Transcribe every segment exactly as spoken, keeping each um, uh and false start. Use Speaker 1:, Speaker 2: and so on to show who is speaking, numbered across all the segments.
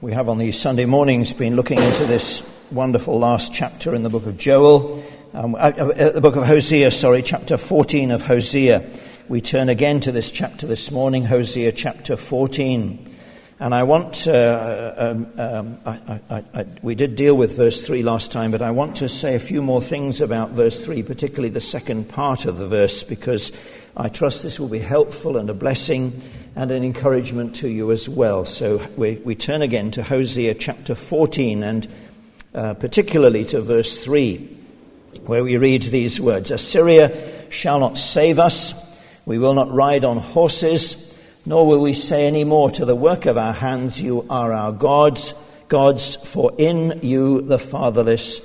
Speaker 1: We have on these Sunday mornings been looking into this wonderful last chapter in the book of Joel, um, uh, uh, the book of Hosea, sorry, chapter fourteen of Hosea. We turn again to this chapter this morning, Hosea chapter fourteen. And I want, uh, um, um, I, I, I, we did deal with verse three last time, but I want to say a few more things about verse three, particularly the second part of the verse, because I trust this will be helpful and a blessing and an encouragement to you as well. So we, we turn again to Hosea chapter fourteen, and uh, particularly to verse three, where we read these words: Assyria shall not save us, we will not ride on horses, nor will we say any more to the work of our hands, you are our gods, gods, for in you the fatherless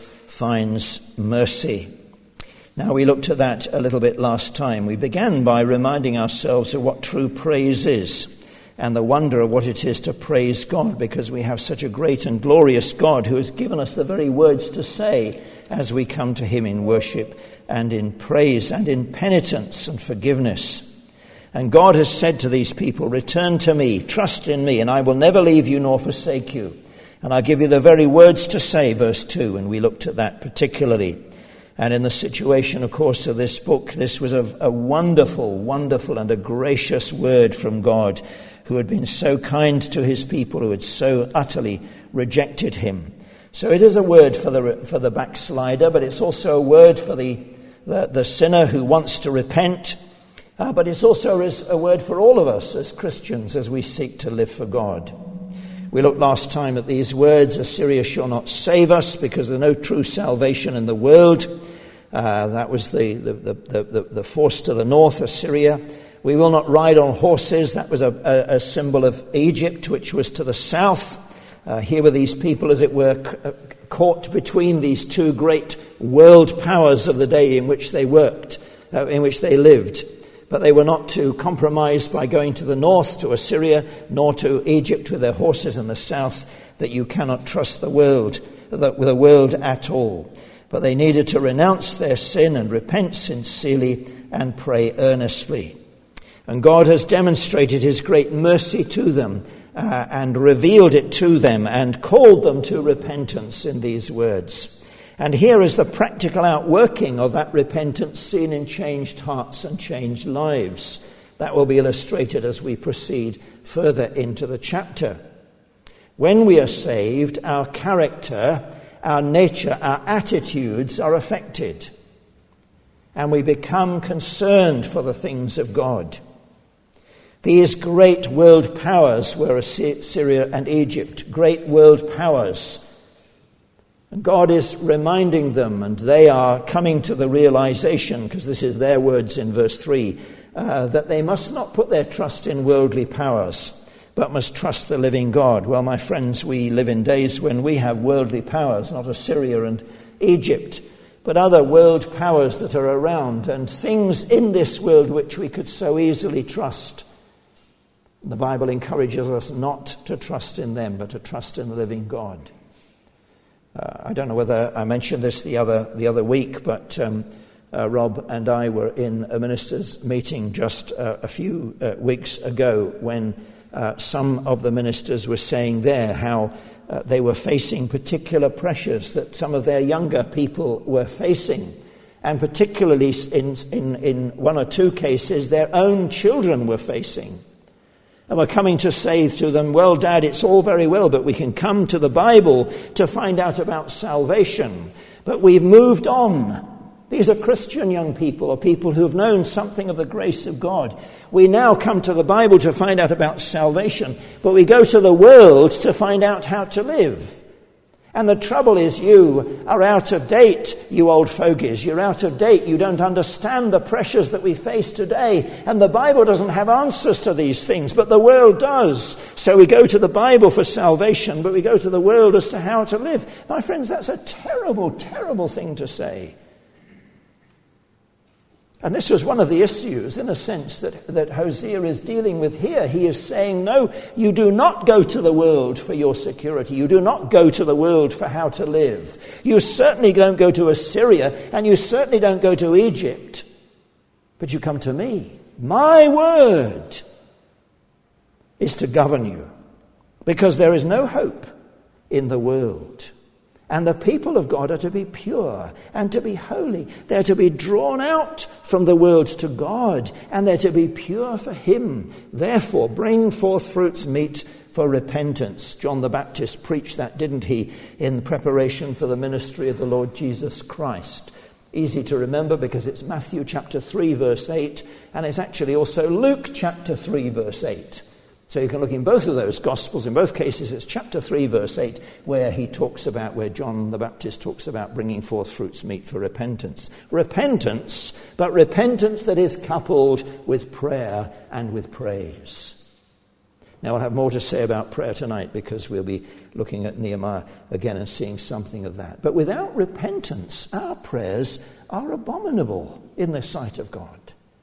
Speaker 1: finds mercy. Now, we looked at that a little bit last time. We began by reminding ourselves of what true praise is and the wonder of what it is to praise God, because we have such a great and glorious God who has given us the very words to say as we come to him in worship and in praise and in penitence and forgiveness. And God has said to these people, return to me, trust in me, and I will never leave you nor forsake you. And I'll give you the very words to say, verse two, and we looked at that particularly. And in the situation, of course, of this book, this was a, a wonderful, wonderful and a gracious word from God, who had been so kind to his people, who had so utterly rejected him. So it is a word for the for the backslider, but it's also a word for the, the, the sinner who wants to repent. Uh, but it's also a word for all of us as Christians as we seek to live for God. We looked last time at these words: Assyria shall not save us, because there's no true salvation in the world. Uh, that was the, the, the, the, the force to the north, Assyria. We will not ride on horses. That was a, a, a symbol of Egypt, which was to the south. Uh, here were these people, as it were, c- caught between these two great world powers of the day in which they worked, uh, in which they lived. But they were not to compromise by going to the north, to Assyria, nor to Egypt with their horses in the south, that you cannot trust the world, the, the world at all. But they needed to renounce their sin and repent sincerely and pray earnestly. And God has demonstrated his great mercy to them uh, and revealed it to them and called them to repentance in these words. And here is the practical outworking of that repentance seen in changed hearts and changed lives. That will be illustrated as we proceed further into the chapter. When we are saved, our character, our nature, our attitudes are affected. And we become concerned for the things of God. These great world powers were Assyria and Egypt, great world powers. And God is reminding them, and they are coming to the realization, because this is their words in verse three, uh, that they must not put their trust in worldly powers, but must trust the living God. Well, my friends, we live in days when we have worldly powers, not Assyria and Egypt, but other world powers that are around, and things in this world which we could so easily trust. The Bible encourages us not to trust in them, but to trust in the living God. Uh, I don't know whether I mentioned this the other the other week, but um, uh, Rob and I were in a ministers' meeting just uh, a few uh, weeks ago when uh, some of the ministers were saying there how uh, they were facing particular pressures that some of their younger people were facing, and particularly in in, in one or two cases their own children were facing. And we're coming to say to them, well, Dad, it's all very well, but we can come to the Bible to find out about salvation. But we've moved on. These are Christian young people, or people who've known something of the grace of God. We now come to the Bible to find out about salvation, but we go to the world to find out how to live. And the trouble is you are out of date, you old fogies. You're out of date. You don't understand the pressures that we face today. And the Bible doesn't have answers to these things, but the world does. So we go to the Bible for salvation, but we go to the world as to how to live. My friends, that's a terrible, terrible thing to say. And this was one of the issues, in a sense, that, that Hosea is dealing with here. He is saying, no, you do not go to the world for your security. You do not go to the world for how to live. You certainly don't go to Assyria, and you certainly don't go to Egypt. But you come to me. My word is to govern you. because there is no hope in the world. And the people of God are to be pure and to be holy. They're to be drawn out from the world to God, and they're to be pure for him. Therefore, bring forth fruits meet for repentance. John the Baptist preached that, didn't he, in preparation for the ministry of the Lord Jesus Christ. Easy to remember because it's Matthew chapter three, verse eight, and it's actually also Luke chapter three, verse eight. So you can look in both of those Gospels. In both cases, it's chapter three, verse eight, where he talks about, where John the Baptist talks about bringing forth fruits meet for repentance. Repentance, but repentance that is coupled with prayer and with praise. Now, I'll have more to say about prayer tonight because we'll be looking at Nehemiah again and seeing something of that. But without repentance, our prayers are abominable in the sight of God.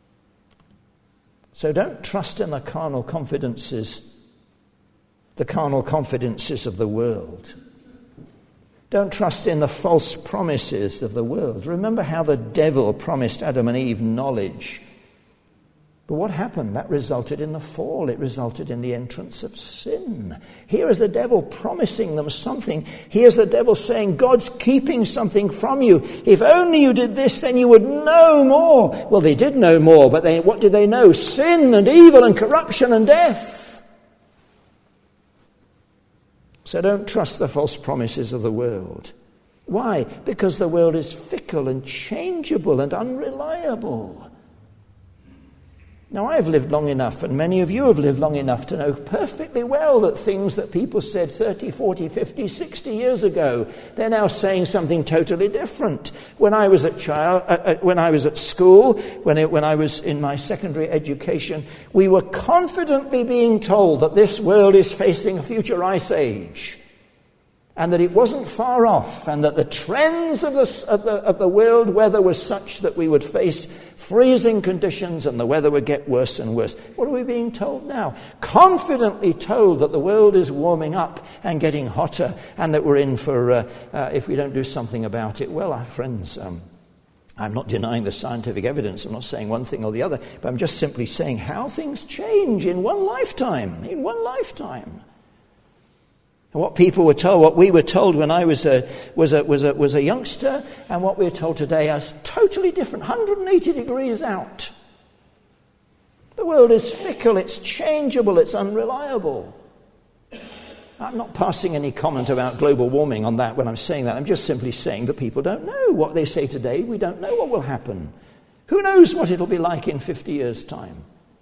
Speaker 1: So don't trust in the carnal confidences, the carnal confidences of the world. Don't trust in the false promises of the world. Remember how the devil promised Adam and Eve knowledge. But what happened? That resulted in the fall. It resulted in the entrance of sin. Here is the devil promising them something. Here's the devil saying, God's keeping something from you. If only you did this, then you would know more. Well, they did know more, but they, what did they know? Sin and evil and corruption and death. So don't trust the false promises of the world. Why? Because the world is fickle and changeable and unreliable. Now, I've lived long enough, and many of you have lived long enough to know perfectly well that things that people said thirty, forty, fifty, sixty years ago, they're now saying something totally different. When I was at child, uh, when I was at school, when it, when I was in my secondary education, we were confidently being told that this world is facing a future ice age, and that it wasn't far off, and that the trends of the, of the, of the world weather was such that we would face freezing conditions and the weather would get worse and worse. What are we being told now? Confidently told that the world is warming up and getting hotter, and that we're in for, uh, uh, if we don't do something about it. Well, our friends, um, I'm not denying the scientific evidence. I'm not saying one thing or the other, but I'm just simply saying how things change in one lifetime, in one lifetime. And what people were told, what we were told when I was a was a was a was a youngster, and what we're told today is totally different, one hundred eighty degrees out. The world is fickle, it's changeable, it's unreliable. I'm not passing any comment about global warming on that when I'm saying that. I'm just simply saying that people don't know what they say today. We don't know what will happen. Who knows what it'll be like in fifty years' time?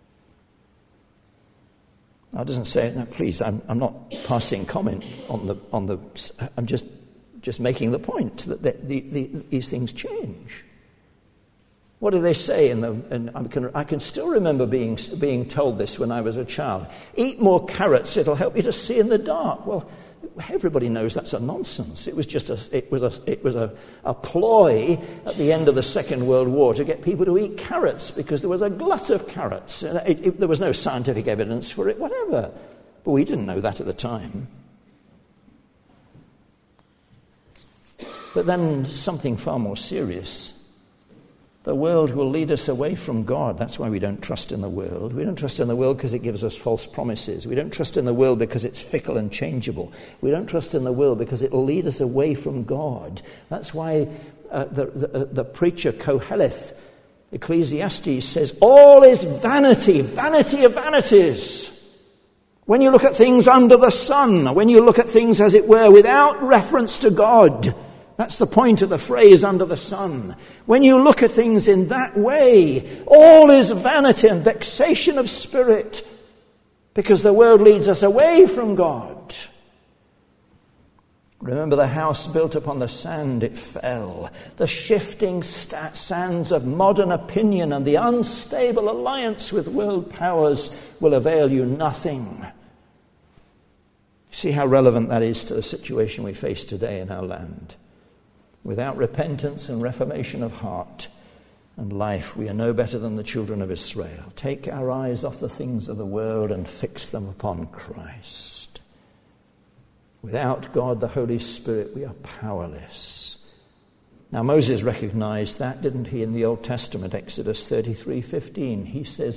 Speaker 1: I doesn't say no. Please, I'm, I'm not passing comment on the on the. I'm just just making the point that the, the, the, these things change. What do they say in the? And I can I can still remember being being told this when I was a child. Eat more carrots; it'll help you to see in the dark. Well, everybody knows that's a nonsense. It was just a it was a it was a, a ploy at the end of the Second World War to get people to eat carrots because there was a glut of carrots. It, it, there was no scientific evidence for it, whatever. But we didn't know that at the time. But then something far more serious. The world will lead us away from God. That's why we don't trust in the world. We don't trust in the world because it gives us false promises. We don't trust in the world because it's fickle and changeable. We don't trust in the world because it will lead us away from God. That's why uh, the, the, the preacher Koheleth, Ecclesiastes, says, all is vanity, vanity of vanities. When you look at things under the sun, when you look at things, as it were, without reference to God, that's the point of the phrase under the sun. When you look at things in that way, all is vanity and vexation of spirit, because the world leads us away from God. Remember the house built upon the sand, it fell. The shifting st- sands of modern opinion and the unstable alliance with world powers will avail you nothing. See how relevant that is to the situation we face today in our land. Without repentance and reformation of heart and life, we are no better than the children of Israel. Take our eyes off the things of the world and fix them upon Christ. Without God, the Holy Spirit, we are powerless. Now, Moses recognized that, didn't he, in the Old Testament, Exodus thirty-three fifteen. He says,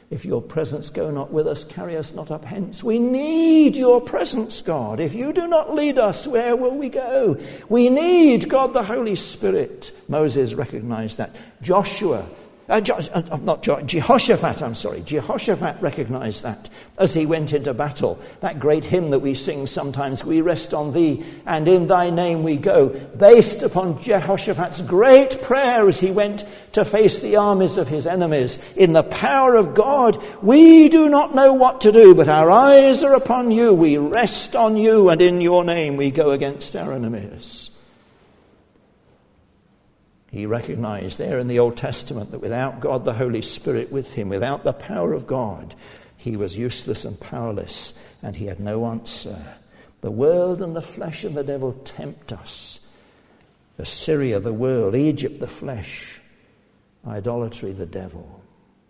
Speaker 1: If your presence go not with us, carry us not up hence. We need your presence, God. If you do not lead us, where will we go? We need God the Holy Spirit. Moses recognized that. Joshua, uh, jo- uh, not jo- Jehoshaphat, I'm sorry. Jehoshaphat recognized that as he went into battle. That great hymn that we sing sometimes, we rest on thee and in thy name we go, based upon Jehoshaphat's great prayer as he went to face the armies of his enemies. In the power of God, we do not know what to do, but our eyes are upon you. We rest on you, and in your name we go against our enemies. He recognized there in the Old Testament that without God the Holy Spirit with him, without the power of God, he was useless and powerless, and he had no answer. The world and the flesh and the devil tempt us. Assyria, the world; Egypt, the flesh; idolatry, the devil.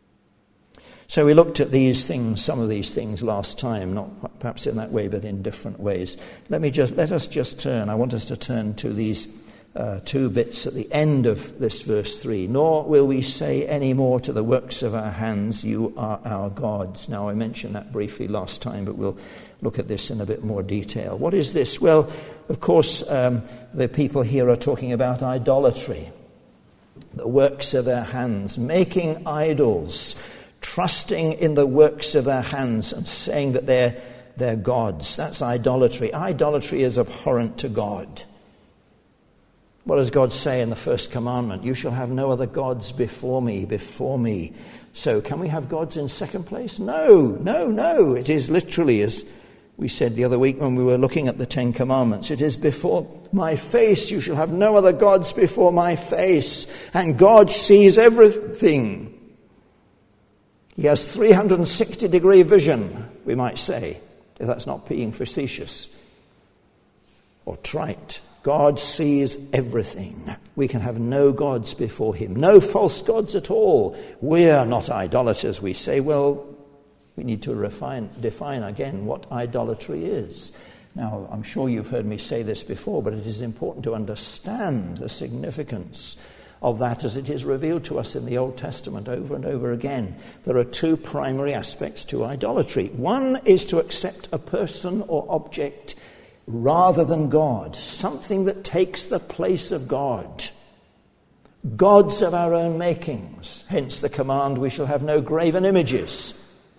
Speaker 1: So we looked at these things, some of these things last time, not perhaps in that way, but in different ways. Let me just let us just turn. I want us to turn to these uh, two bits at the end of this verse three. Nor will we say any more to the works of our hands, you are our gods. Now I mentioned that briefly last time, but we'll look at this in a bit more detail. What is this? Well, of course, um, the people here are talking about idolatry. The works of their hands, making idols, trusting in the works of their hands and saying that they're, they're gods. That's idolatry. Idolatry is abhorrent to God. What does God say in the first commandment? You shall have no other gods before me, before me. So can we have gods in second place? No, no, no. It is literally, as we said the other week when we were looking at the Ten Commandments, it is before my face. You shall have no other gods before my face. And God sees everything. He has three hundred sixty degree vision, we might say, if that's not being facetious or trite. God sees everything. We can have no gods before him. No false gods at all. We're not idolaters, we say. Well, we need to refine, define again what idolatry is. Now, I'm sure you've heard me say this before, but it is important to understand the significance of that as it is revealed to us in the Old Testament over and over again. There are two primary aspects to idolatry. One is to accept a person or object rather than God, something that takes the place of God. Gods of our own makings, hence the command, we shall have no graven images.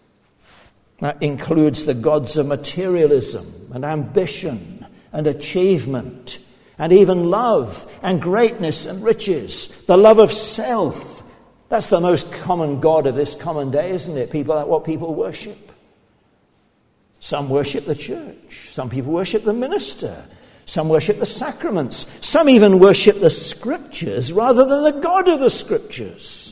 Speaker 1: That includes the gods of materialism and ambition and achievement and even love and greatness and riches, the love of self. That's the most common god of this common day, isn't it? People, that's what people worship. Some worship the church. Some people worship the minister. Some worship the sacraments. Some even worship the scriptures rather than the God of the scriptures.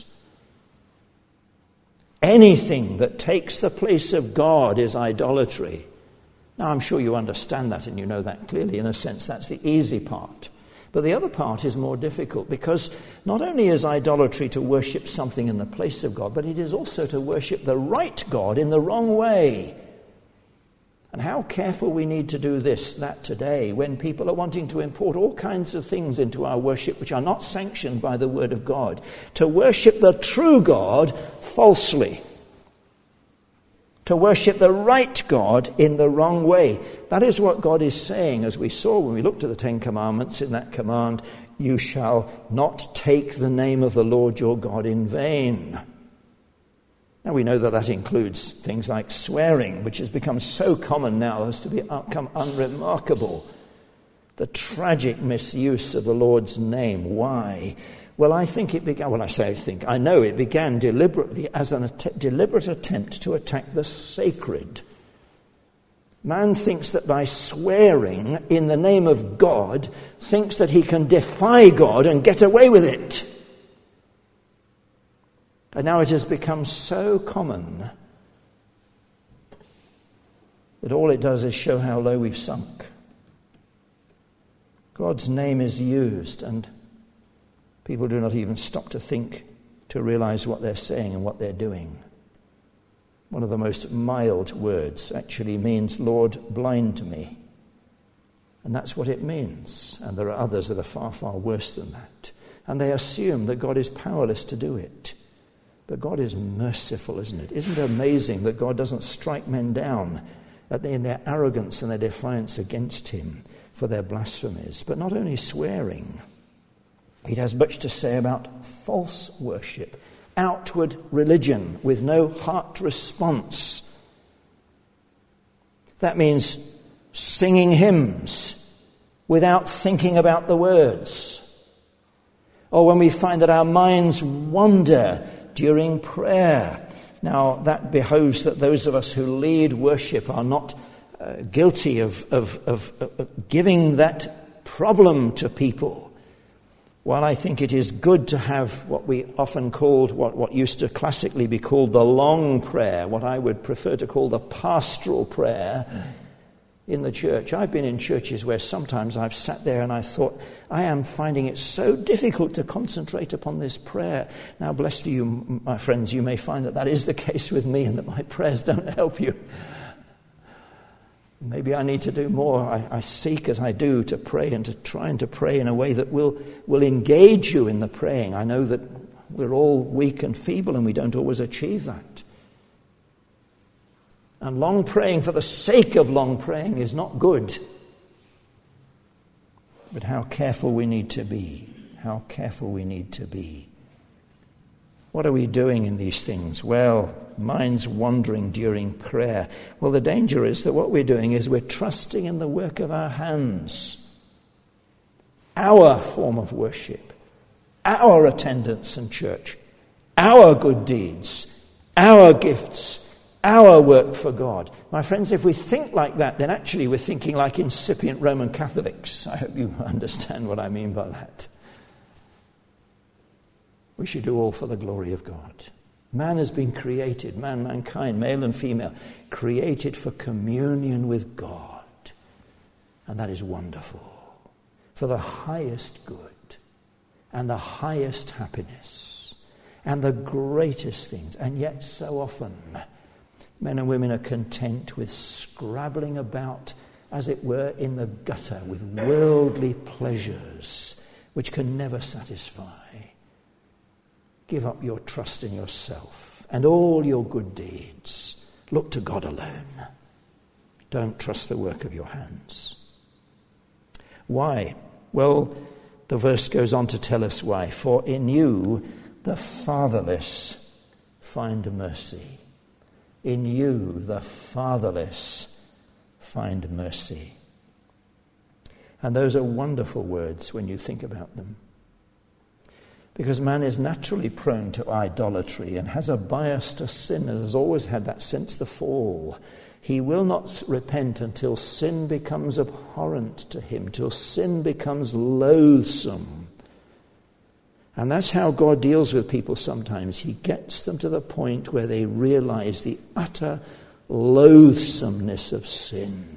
Speaker 1: Anything that takes the place of God is idolatry. Now, I'm sure you understand that and you know that clearly. In a sense, that's the easy part. But the other part is more difficult, because not only is idolatry to worship something in the place of God, but it is also to worship the right God in the wrong way. And how careful we need to do this, that today, when people are wanting to import all kinds of things into our worship which are not sanctioned by the Word of God, to worship the true God falsely, to worship the right God in the wrong way. That is what God is saying, as we saw when we looked at the Ten Commandments in that command, you shall not take the name of the Lord your God in vain. Now we know that that includes things like swearing, which has become so common now as to become unremarkable. The tragic misuse of the Lord's name. Why? Well, I think it began, well I say I think, I know it began deliberately as a att- deliberate attempt to attack the sacred. Man thinks that by swearing in the name of God, thinks that he can defy God and get away with it. And now it has become so common that all it does is show how low we've sunk. God's name is used, and people do not even stop to think, to realize what they're saying and what they're doing. One of the most mild words actually means, Lord, blind me. And that's what it means. And there are others that are far, far worse than that. And they assume that God is powerless to do it. But God is merciful, isn't it? Isn't it amazing that God doesn't strike men down in their arrogance and their defiance against him for their blasphemies? But not only swearing, it has much to say about false worship, outward religion with no heart response. That means singing hymns without thinking about the words. Or when we find that our minds wander during prayer. Now, that behoves that those of us who lead worship are not uh, guilty of, of, of, of giving that problem to people. While I think it is good to have what we often called, what, what used to classically be called the long prayer, what I would prefer to call the pastoral prayer in the church. I've been in churches where sometimes I've sat there and I thought, I am finding it so difficult to concentrate upon this prayer. Now, bless you, my friends, you may find that that is the case with me and that my prayers don't help you. Maybe I need to do more. I, I seek as I do to pray and to try and to pray in a way that will, will engage you in the praying. I know that we're all weak and feeble and we don't always achieve that. And long praying for the sake of long praying is not good. But how careful we need to be. How careful we need to be. What are we doing in these things? Well, minds wandering during prayer. Well, the danger is that what we're doing is we're trusting in the work of our hands. Our form of worship. Our attendance in church. Our good deeds. Our gifts. Our work for God. My friends, if we think like that, then actually we're thinking like incipient Roman Catholics. I hope you understand what I mean by that. We should do all for the glory of God. Man has been created, man, mankind, male and female, created for communion with God. And that is wonderful. For the highest good and the highest happiness and the greatest things. And yet so often men and women are content with scrabbling about, as it were, in the gutter with worldly pleasures which can never satisfy. Give up your trust in yourself and all your good deeds. Look to God alone. Don't trust the work of your hands. Why? Well, the verse goes on to tell us why. For in you the fatherless find mercy. In you the fatherless find mercy. And those are wonderful words when you think about them. Because man is naturally prone to idolatry and has a bias to sin and has always had that since the fall. He will not repent until sin becomes abhorrent to him, till sin becomes loathsome. And that's how God deals with people sometimes. He gets them to the point where they realize the utter loathsomeness of sin.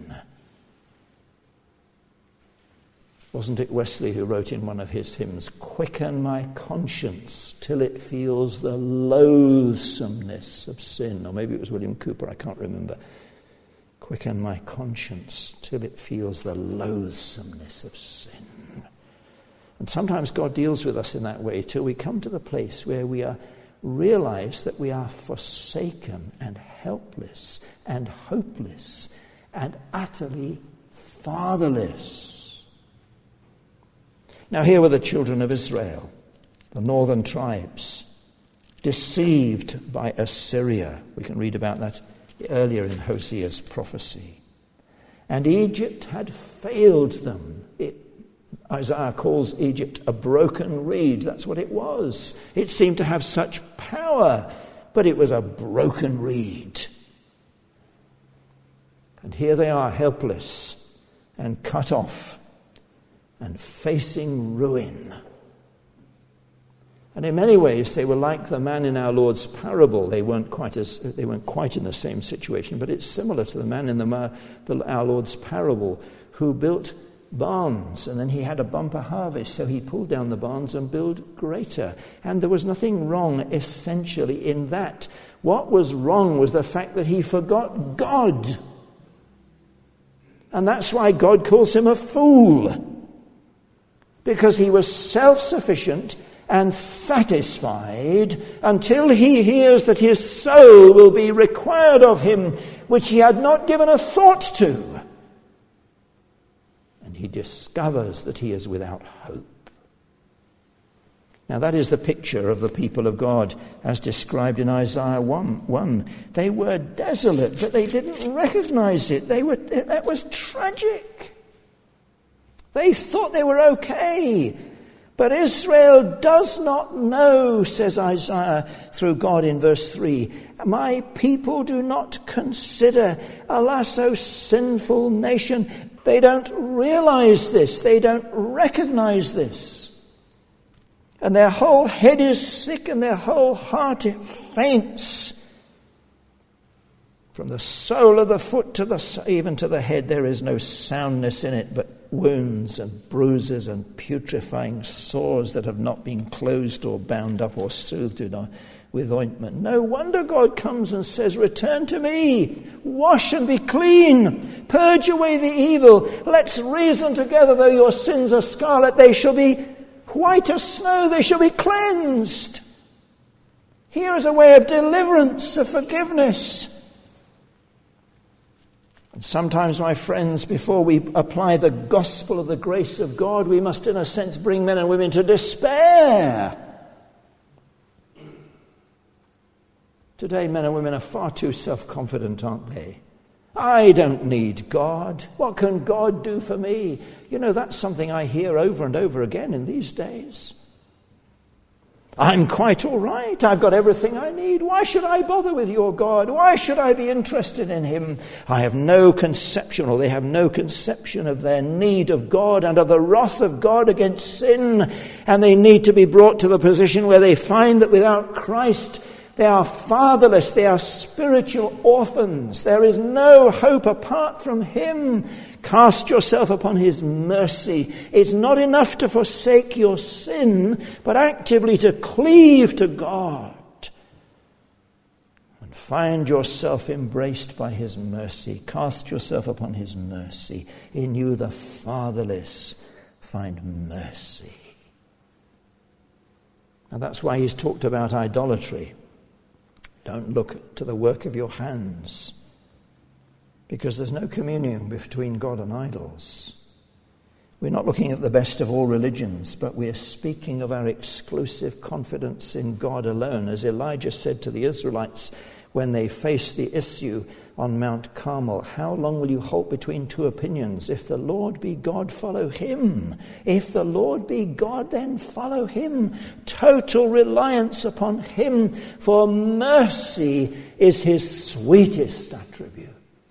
Speaker 1: Wasn't it Wesley who wrote in one of his hymns, "Quicken my conscience till it feels the loathsomeness of sin"? Or maybe it was William Cooper, I can't remember. Quicken my conscience till it feels the loathsomeness of sin. And sometimes God deals with us in that way till we come to the place where we are realize that we are forsaken and helpless and hopeless and utterly fatherless. Now here were the children of Israel, the northern tribes, deceived by Assyria. We can read about that earlier in Hosea's prophecy. And Egypt had failed them. It, Isaiah calls Egypt a broken reed. That's what it was. It seemed to have such power, but it was a broken reed. And here they are, helpless and cut off and facing ruin. And in many ways, they were like the man in our Lord's parable. They weren't quite as they weren't quite in the same situation, but it's similar to the man in the, the our Lord's parable who built barns, and then he had a bumper harvest, so he pulled down the barns and built greater. And there was nothing wrong essentially in that. What was wrong was the fact that he forgot God. And that's why God calls him a fool. Because he was self-sufficient and satisfied until he hears that his soul will be required of him, which he had not given a thought to. And he discovers that he is without hope. Now that is the picture of the people of God as described in Isaiah one. They were desolate, but they didn't recognize it. They were, that was tragic. They thought they were okay. But Israel does not know, says Isaiah through God in verse three, my people do not consider, alas, O sinful nation. They don't realize this. They don't recognize this. And their whole head is sick and their whole heart it faints. From the sole of the foot to the even to the head, there is no soundness in it, but wounds and bruises and putrefying sores that have not been closed or bound up or soothed with ointment. No wonder God comes and says, return to me, wash and be clean, purge away the evil. Let's reason together, though your sins are scarlet, they shall be white as snow, they shall be cleansed. Here is a way of deliverance, of forgiveness. And sometimes, my friends, before we apply the gospel of the grace of God, we must, in a sense, bring men and women to despair. Today, men and women are far too self-confident, aren't they? I don't need God. What can God do for me? You know, that's something I hear over and over again in these days. I'm quite all right. I've got everything I need. Why should I bother with your God? Why should I be interested in him? I have no conception, or they have no conception of their need of God and of the wrath of God against sin. And they need to be brought to the position where they find that without Christ, they are fatherless, they are spiritual orphans. There is no hope apart from him. Cast yourself upon his mercy. It's not enough to forsake your sin, but actively to cleave to God. And find yourself embraced by his mercy. Cast yourself upon his mercy. In you the fatherless find mercy. Now that's why he's talked about idolatry. Don't look to the work of your hands, because there's no communion between God and idols. We're not looking at the best of all religions, but we're speaking of our exclusive confidence in God alone. As Elijah said to the Israelites when they faced the issue on Mount Carmel, how long will you halt between two opinions? If the Lord be God, follow him. If the Lord be God, then follow him. Total reliance upon him, for mercy is his sweetest attribute.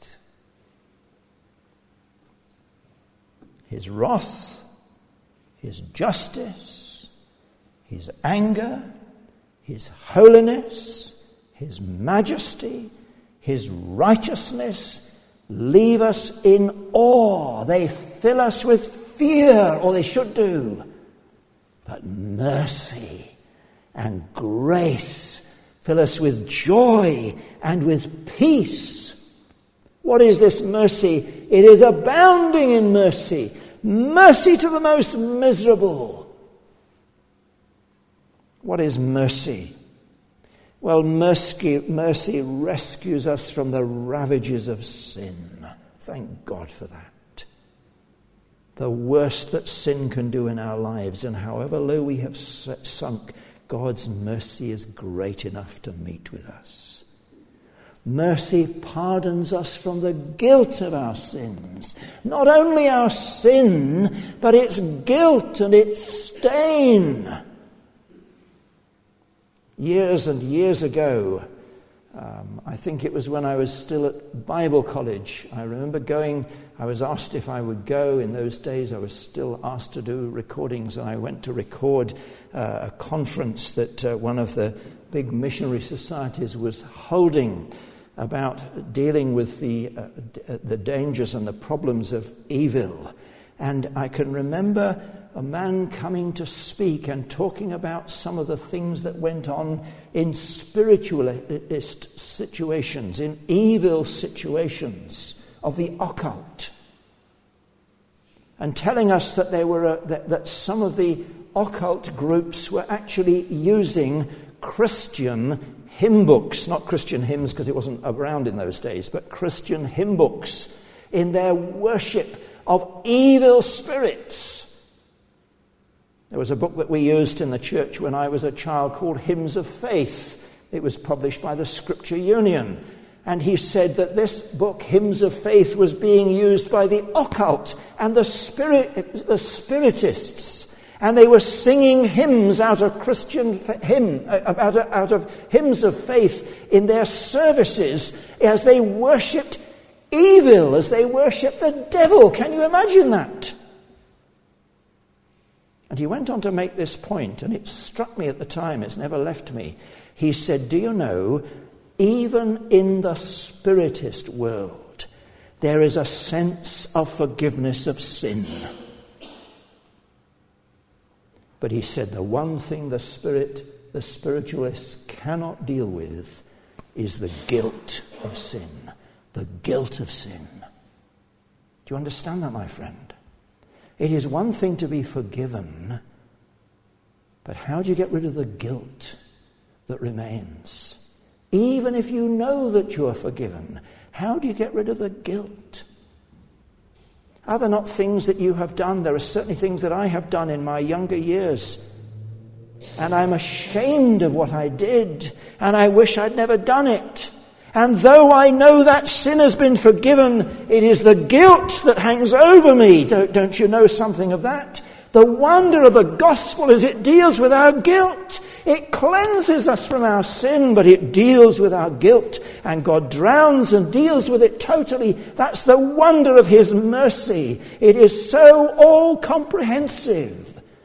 Speaker 1: His wrath, his justice, his anger, his holiness, his majesty, his righteousness leave us in awe. They fill us with fear, or they should do. But mercy and grace fill us with joy and with peace. What is this mercy? It is abounding in mercy. Mercy to the most miserable. What is mercy? Well, mercy, mercy rescues us from the ravages of sin. Thank God for that. The worst that sin can do in our lives, and however low we have sunk, God's mercy is great enough to meet with us. Mercy pardons us from the guilt of our sins. Not only our sin, but its guilt and its stain. Years and years ago, um, I think it was when I was still at Bible college, I remember going, I was asked if I would go. In those days I was still asked to do recordings, and I went to record uh, a conference that uh, one of the big missionary societies was holding about dealing with the uh, d- the dangers and the problems of evil. And I can remember a man coming to speak and talking about some of the things that went on in spiritualist situations, in evil situations of the occult, and telling us that there were a, that, that some of the occult groups were actually using Christian hymn books, not Christian hymns because it wasn't around in those days, but Christian hymn books in their worship of evil spirits. There was a book that we used in the church when I was a child called Hymns of Faith. It was published by the Scripture Union. And he said that this book, Hymns of Faith, was being used by the occult and the spirit, the spiritists. And they were singing hymns out of Christian hymn, out of, out of hymns of faith in their services as they worshipped evil, as they worshipped the devil. Can you imagine that? And he went on to make this point, and it struck me at the time, it's never left me. He said, do you know, even in the spiritist world, there is a sense of forgiveness of sin. But he said the one thing the spirit, the spiritualists cannot deal with is the guilt of sin. The guilt of sin. Do you understand that, my friend? It is one thing to be forgiven, but how do you get rid of the guilt that remains? Even if you know that you are forgiven, how do you get rid of the guilt? Are there not things that you have done? There are certainly things that I have done in my younger years. And I'm ashamed of what I did, and I wish I'd never done it. And though I know that sin has been forgiven, it is the guilt that hangs over me. Don't, don't you know something of that? The wonder of the gospel is it deals with our guilt. It cleanses us from our sin, but it deals with our guilt. And God drowns and deals with it totally. That's the wonder of his mercy. It is so all-comprehensive.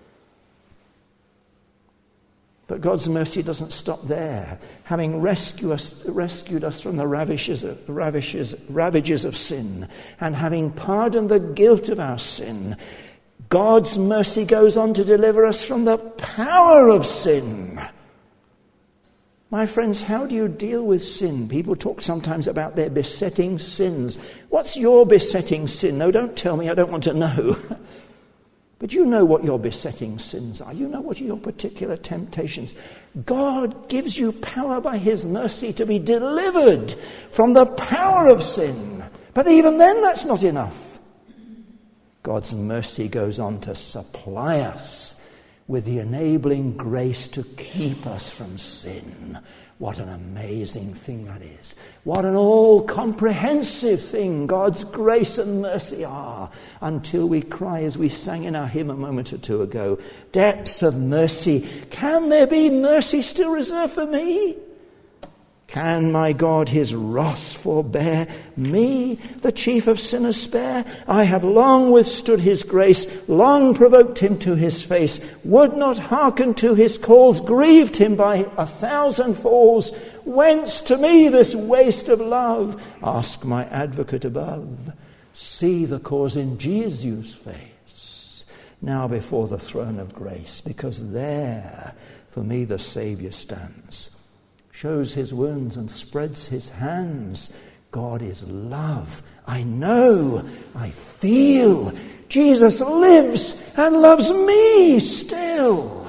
Speaker 1: But God's mercy doesn't stop there. Having rescued us, rescued us from the ravages of, ravages, ravages of sin, and having pardoned the guilt of our sin, God's mercy goes on to deliver us from the power of sin. My friends, how do you deal with sin? People talk sometimes about their besetting sins. What's your besetting sin? No, don't tell me. I don't want to know. But you know what your besetting sins are. You know what are your particular temptations. God gives you power by his mercy to be delivered from the power of sin. But even then, that's not enough. God's mercy goes on to supply us with the enabling grace to keep us from sin. What an amazing thing that is. What an all-comprehensive thing God's grace and mercy are, until we cry, as we sang in our hymn a moment or two ago, depth of mercy. Can there be mercy still reserved for me? Can my God his wrath forbear? Me, the chief of sinners, spare? I have long withstood his grace, long provoked him to his face, would not hearken to his calls, grieved him by a thousand falls. Whence to me this waste of love? Ask my advocate above. See the cause in Jesus' face, now before the throne of grace, because there for me the Saviour stands. Shows his wounds and spreads his hands. God is love. I know, I feel. Jesus lives and loves me still.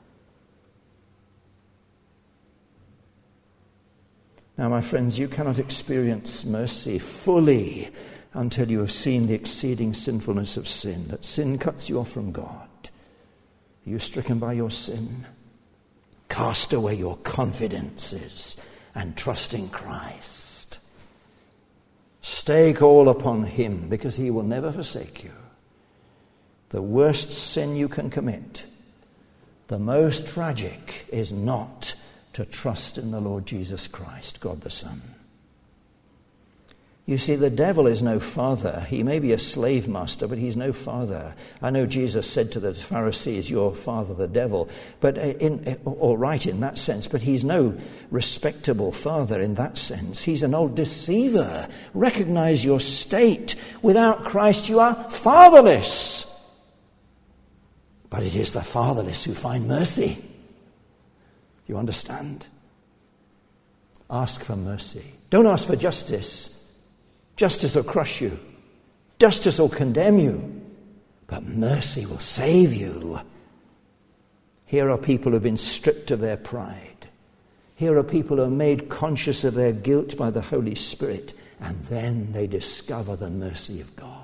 Speaker 1: Now, my friends, you cannot experience mercy fully until you have seen the exceeding sinfulness of sin, that sin cuts you off from God. Are you stricken by your sin? Cast away your confidences and trust in Christ. Stake all upon him, because he will never forsake you. The worst sin you can commit, the most tragic, is not to trust in the Lord Jesus Christ, God the Son. You see, the devil is no father. He may be a slave master, but he's no father. I know Jesus said to the Pharisees, your father the devil, but in, all right in that sense, but he's no respectable father in that sense. He's an old deceiver. Recognize your state. Without Christ you are fatherless. But it is the fatherless who find mercy. You understand? Ask for mercy. Don't ask for justice. Justice will crush you. Justice will condemn you. But mercy will save you. Here are people who have been stripped of their pride. Here are people who are made conscious of their guilt by the Holy Spirit, and then they discover the mercy of God.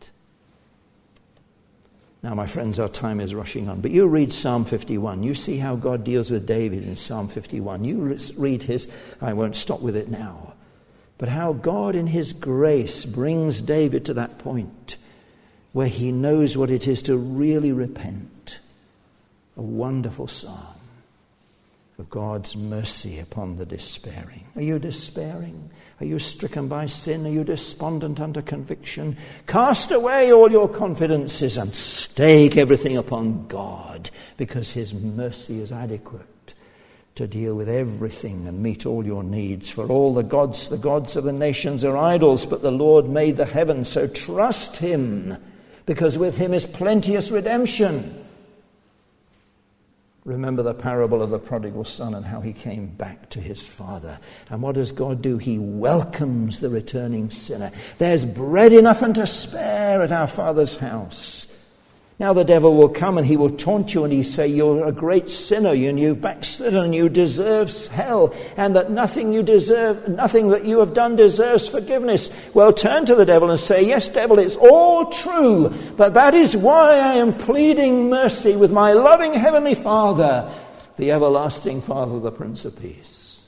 Speaker 1: Now, my friends, our time is rushing on, but you read Psalm fifty-one. You see how God deals with David in Psalm fifty-one. You read his, I won't stop with it now, but how God in his grace brings David to that point where he knows what it is to really repent. A wonderful psalm of God's mercy upon the despairing. Are you despairing? Are you stricken by sin? Are you despondent under conviction? Cast away all your confidences and stake everything upon God, because his mercy is adequate to deal with everything and meet all your needs. For all the gods, the gods of the nations are idols, but the Lord made the heavens. So trust him, because with him is plenteous redemption. Remember the parable of the prodigal son and how he came back to his father. And what does God do? He welcomes the returning sinner. There's bread enough and to spare at our Father's house. Now the devil will come and he will taunt you and he say you're a great sinner and you've backslidden and you deserve hell, and that nothing you deserve, nothing that you have done deserves forgiveness. Well, turn to the devil and say, yes, devil, it's all true, but that is why I am pleading mercy with my loving heavenly Father, the everlasting Father, the Prince of Peace.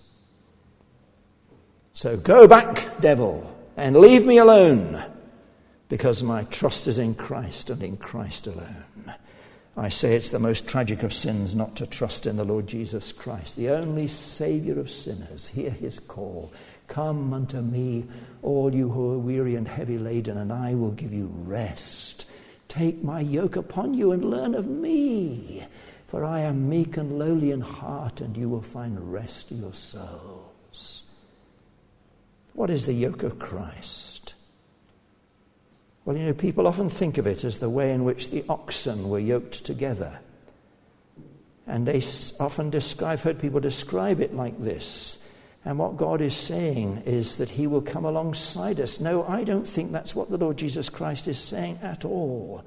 Speaker 1: So go back, devil, and leave me alone, because my trust is in Christ and in Christ alone. I say it's the most tragic of sins not to trust in the Lord Jesus Christ, the only Saviour of sinners. Hear his call. Come unto me, all you who are weary and heavy laden, and I will give you rest. Take my yoke upon you and learn of me, for I am meek and lowly in heart, and you will find rest to your souls. What is the yoke of Christ? Well, you know, people often think of it as the way in which the oxen were yoked together. And they often describe, I've heard people describe it like this. And what God is saying is that he will come alongside us. No, I don't think that's what the Lord Jesus Christ is saying at all.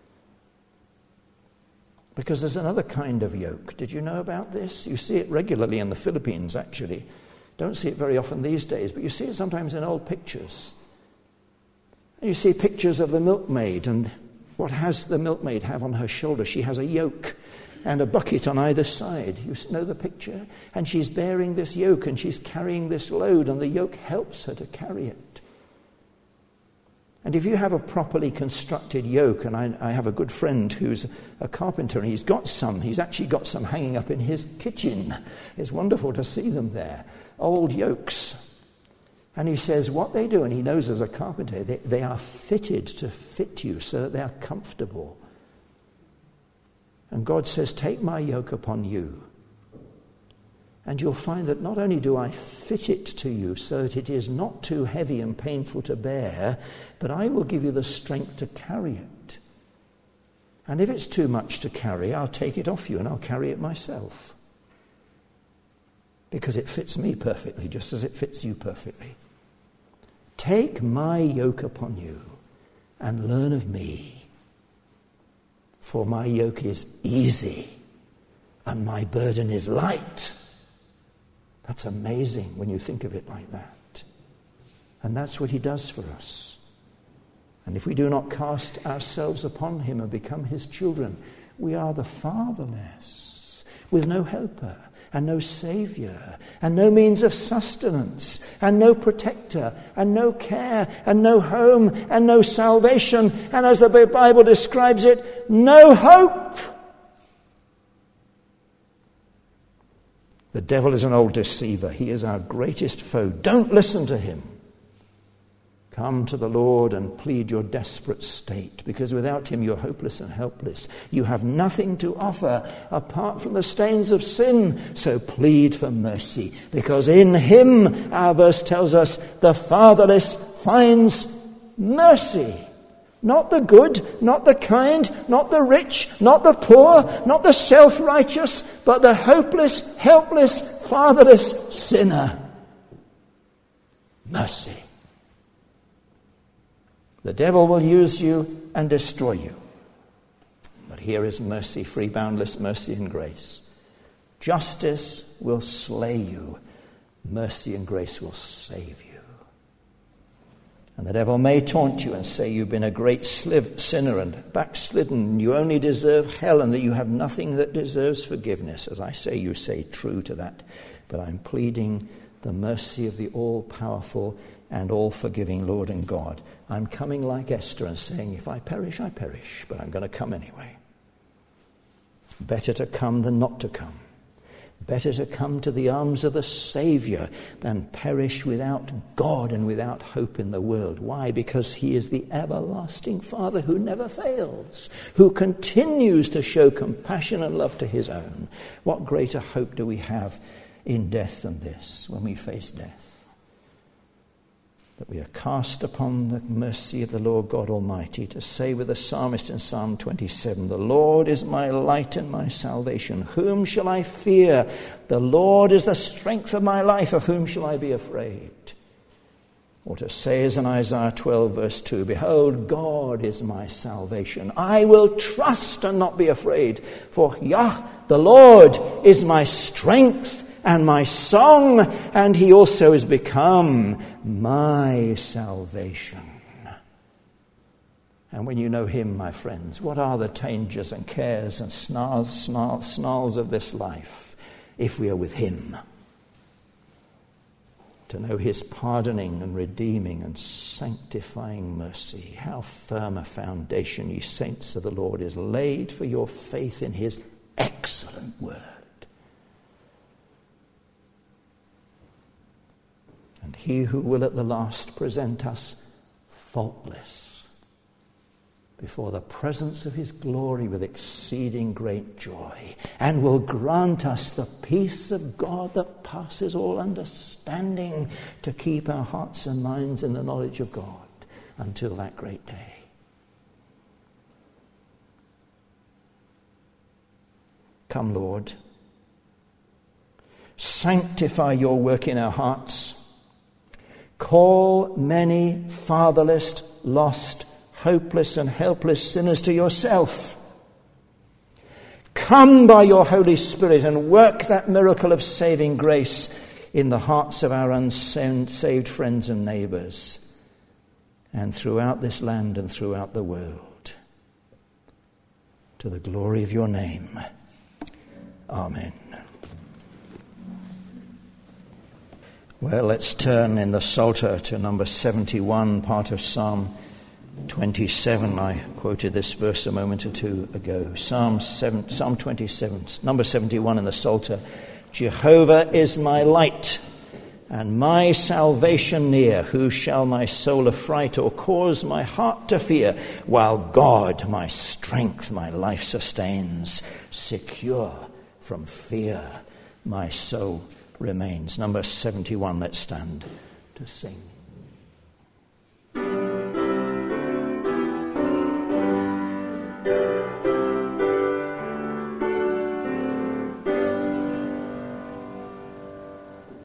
Speaker 1: Because there's another kind of yoke. Did you know about this? You see it regularly in the Philippines, actually. Don't see it very often these days, but you see it sometimes in old pictures. You see pictures of the milkmaid, and what has the milkmaid have on her shoulder? She has a yoke and a bucket on either side. You know the picture? And she's bearing this yoke and she's carrying this load, and the yoke helps her to carry it. And if you have a properly constructed yoke, and I, I have a good friend who's a carpenter, and he's got some, he's actually got some hanging up in his kitchen. It's wonderful to see them there, old yokes. And he says what they do, and he knows as a carpenter, they, they are fitted to fit you so that they are comfortable. And God says, take my yoke upon you. And you'll find that not only do I fit it to you so that it is not too heavy and painful to bear, but I will give you the strength to carry it. And if it's too much to carry, I'll take it off you and I'll carry it myself. Because it fits me perfectly, just as it fits you perfectly. Take my yoke upon you and learn of me. For my yoke is easy and my burden is light. That's amazing when you think of it like that. And that's what he does for us. And if we do not cast ourselves upon him and become his children, we are the fatherless, with no helper, and no saviour, and no means of sustenance, and no protector, and no care, and no home, and no salvation, and as the Bible describes it, no hope. The devil is an old deceiver. He is our greatest foe. Don't listen to him. Come to the Lord and plead your desperate state, because without him you're hopeless and helpless. You have nothing to offer apart from the stains of sin. So plead for mercy, because in him, our verse tells us, the fatherless finds mercy. Not the good, not the kind, not the rich, not the poor, not the self-righteous, but the hopeless, helpless, fatherless sinner. Mercy. The devil will use you and destroy you, but here is mercy, free, boundless mercy and grace. Justice will slay you. Mercy and grace will save you. And the devil may taunt you and say you've been a great sliv- sinner and backslidden, and you only deserve hell, and that you have nothing that deserves forgiveness. As I say, you say true to that. But I'm pleading the mercy of the all-powerful and all-forgiving Lord and God. I'm coming like Esther and saying, if I perish, I perish, but I'm going to come anyway. Better to come than not to come. Better to come to the arms of the Saviour than perish without God and without hope in the world. Why? Because he is the everlasting Father who never fails, who continues to show compassion and love to his own. What greater hope do we have in death than this, when we face death? That we are cast upon the mercy of the Lord God Almighty, to say with the psalmist in Psalm twenty-seven, the Lord is my light and my salvation. Whom shall I fear? The Lord is the strength of my life. Of whom shall I be afraid? Or to say as in Isaiah twelve verse two, behold, God is my salvation. I will trust and not be afraid. For Yah, the Lord, is my strength and my song, and he also is become my salvation. And when you know him, my friends, what are the dangers and cares and snarls, snarls, snarls of this life if we are with him? To know his pardoning and redeeming and sanctifying mercy. How firm a foundation, ye saints of the Lord, is laid for your faith in his excellent word. And he who will at the last present us faultless before the presence of his glory with exceeding great joy, and will grant us the peace of God that passes all understanding, to keep our hearts and minds in the knowledge of God until that great day. Come, Lord, sanctify your work in our hearts. Call many fatherless, lost, hopeless and helpless sinners to yourself. Come by your Holy Spirit and work that miracle of saving grace in the hearts of our unsaved friends and neighbours, and throughout this land and throughout the world. To the glory of your name. Amen. Well, let's turn in the Psalter to number seventy-one, part of Psalm twenty-seven. I quoted this verse a moment or two ago. Psalm seven, Psalm twenty-seven, number seventy-one in the Psalter. Jehovah is my light and my salvation near. Who shall my soul affright or cause my heart to fear? While God, my strength, my life sustains, secure from fear, my soul remains. Number seventy-one, let's stand to sing.